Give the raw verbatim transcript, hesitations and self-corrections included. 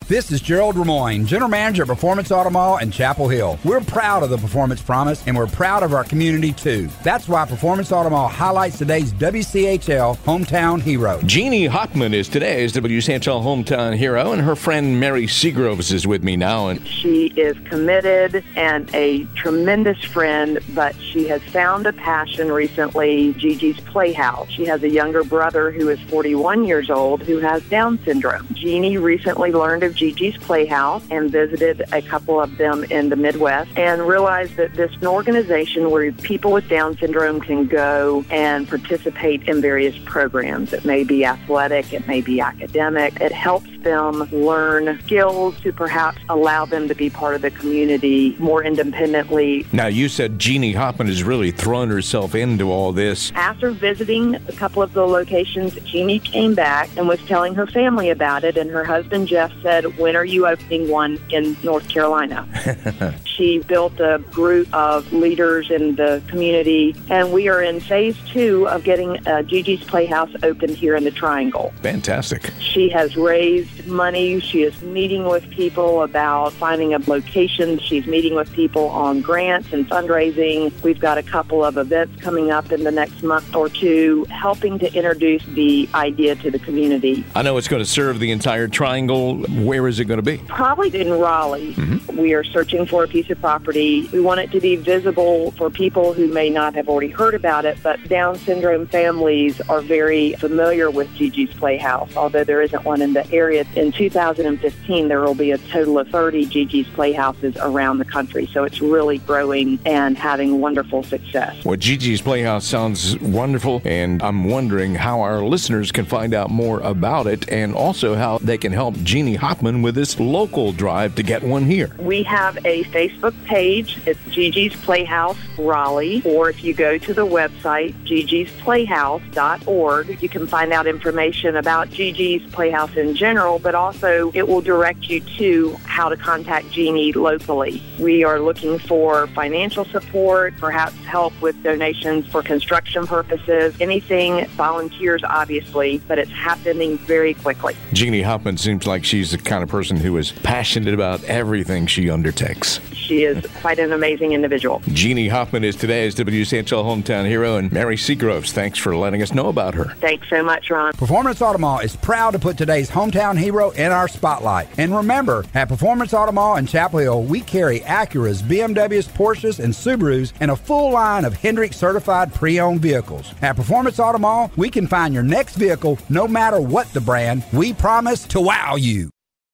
This is Gerald Ramoyne, General Manager at Performance Auto Mall in Chapel Hill. We're proud of the Performance Promise, and we're proud of our community, too. That's why Performance Auto Mall highlights today's W C H L Hometown Hero. Jeannie Hockman is today's W C H L Hometown Hero, and her friend Mary Seagroves is with me now. And she is committed and a tremendous friend, but she has found a passion recently, Gigi's Playhouse. She has a younger brother who is forty-one years old who has Down syndrome. Jeannie recently learned of Gigi's Playhouse and visited a couple of them in the Midwest and realized that this is an organization where people with Down syndrome can go and participate in various programs. It may be athletic, it may be academic. It helps them learn skills to perhaps allow them to be part of the community more independently. Now, you said Jeannie Hockman has really thrown herself into all this. After visiting a couple of the locations, Jeannie came back and was telling her family about it, and her husband Jeff said, "When are you opening one in North Carolina?" She built a group of leaders in the community, and we are in phase two of getting uh, Gigi's Playhouse opened here in the Triangle. Fantastic. She has raised money. She is meeting with people about finding a location. She's meeting with people on grants and fundraising. We've got a couple of events coming up in the next month or two, helping to introduce the idea to the community. I know it's going to serve the entire Triangle. Where is it going to be? Probably in Raleigh. Mm-hmm. We are searching for a piece of property. We want it to be visible for people who may not have already heard about it, but Down syndrome families are very familiar with Gigi's Playhouse, although there isn't one in the area. In two thousand fifteen, there will be a total of thirty Gigi's Playhouses around the country, so it's really growing and having wonderful success. Well, Gigi's Playhouse sounds wonderful, and I'm wondering how our listeners can find out more about it and also how they can help Jeannie Hockman with this local drive to get one here. We have a Facebook page. It's Gigi's Playhouse Raleigh, or if you go to the website, gigi's playhouse dot org, you can find out information about Gigi's Playhouse in general, but also it will direct you to how to contact Jeannie locally. We are looking for financial support, perhaps help with donations for construction purposes, anything, volunteers obviously, but it's happening very quickly. Jeannie Hockman seems like she's the kind of person who is passionate about everything she undertakes. She is quite an amazing individual. Jeannie Hockman is today's W C H L Hometown Hero, and Mary Seagroves, thanks for letting us know about her. Thanks so much, Ron. Performance Auto Mall is proud to put today's hometown hero in our spotlight. And remember, at Performance Auto Mall in Chapel Hill, we carry Acuras, B M Ws, Porsches, and Subarus, and a full line of Hendrick certified pre-owned vehicles. At Performance Auto Mall, we can find your next vehicle no matter what the brand. We promise to wow you.